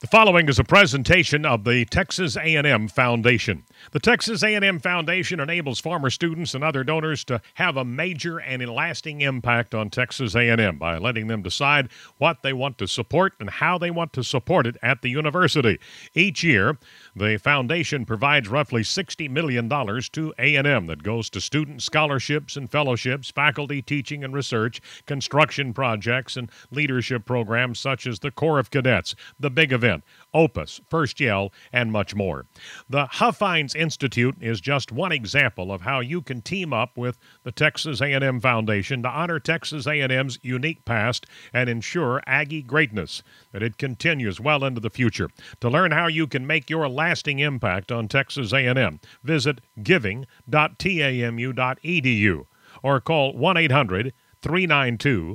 The following is a presentation of the Texas A&M Foundation. The Texas A&M Foundation enables former students and other donors to have a major and lasting impact on Texas A&M by letting them decide what they want to support and how they want to support it at the university. Each year, the foundation provides roughly $60 million to A&M that goes to student scholarships and fellowships, faculty teaching and research, construction projects, and leadership programs such as the Corps of Cadets, the Big Event, Opus, First Yell, and much more. The Huffines Institute is just one example of how you can team up with the Texas A&M Foundation to honor Texas A&M's unique past and ensure Aggie greatness, that it continues well into the future. To learn how you can make your lasting impact on Texas A&M, visit giving.tamu.edu or call 1-800-392-3310.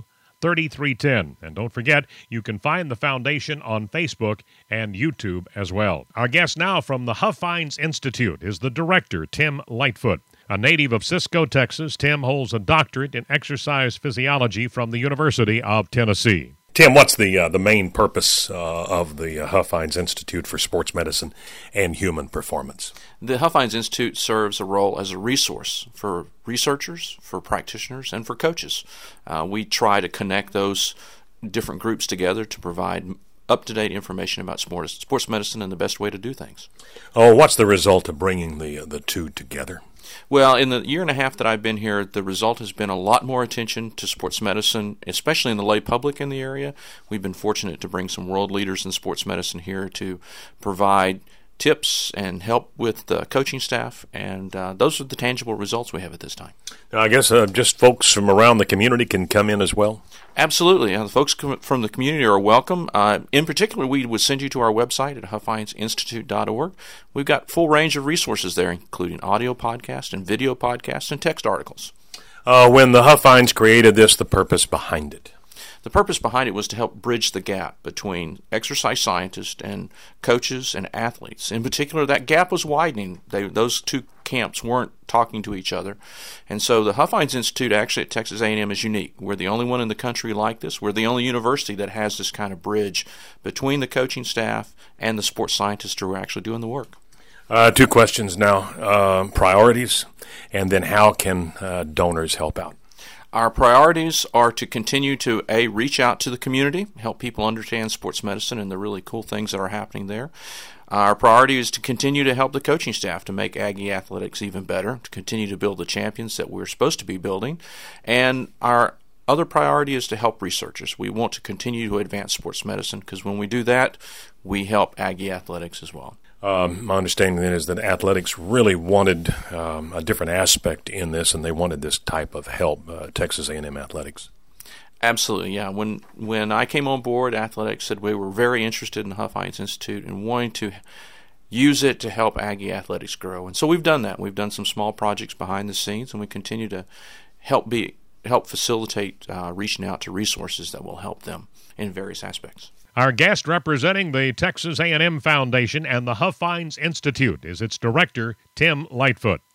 And don't forget, you can find the foundation on Facebook and YouTube as well. Our guest now from the Huffines Institute is the director, Tim Lightfoot. A native of Cisco, Texas, Tim holds a doctorate in exercise physiology from the University of Tennessee. Tim, what's the main purpose of the Huffines Institute for Sports Medicine and Human Performance? The Huffines Institute serves a role as a resource for researchers, for practitioners, and for coaches. We try to connect those different groups together to provide up-to-date information about sports medicine and the best way to do things. Oh, what's the result of bringing the two together? Well, in the year and a half that I've been here, the result has been a lot more attention to sports medicine, especially in the lay public in the area. We've been fortunate to bring some world leaders in sports medicine here to provide tips and help with the coaching staff, and those are the tangible results we have at this time. Now, I guess just folks from around the community can come in as well? Absolutely. The folks from the community are welcome. In particular, we would send you to our website at huffinesinstitute.org. We've got full range of resources there, including audio podcasts and video podcasts and text articles. When the Huffines created this, the purpose behind it? The purpose behind it was to help bridge the gap between exercise scientists and coaches and athletes. In particular, that gap was widening. Those two camps weren't talking to each other. And so the Huffines Institute actually at Texas A&M is unique. We're the only one in the country like this. We're the only university that has this kind of bridge between the coaching staff and the sports scientists who are actually doing the work. Two questions now. Priorities, and then how can donors help out? Our priorities are to continue to, reach out to the community, help people understand sports medicine and the really cool things that are happening there. Our priority is to continue to help the coaching staff to make Aggie athletics even better, to continue to build the champions that we're supposed to be building. And our other priority is to help researchers. We want to continue to advance sports medicine because when we do that, we help Aggie athletics as well. My understanding then is that athletics really wanted a different aspect in this, and they wanted this type of help, Texas A&M Athletics. Absolutely, yeah. When I came on board, athletics said we were very interested in the Huffines Institute and wanting to use it to help Aggie athletics grow. And so we've done that. We've done some small projects behind the scenes, and we continue to help facilitate reaching out to resources that will help them in various aspects. Our guest representing the Texas A&M Foundation and the Huffines Institute is its director, Tim Lightfoot.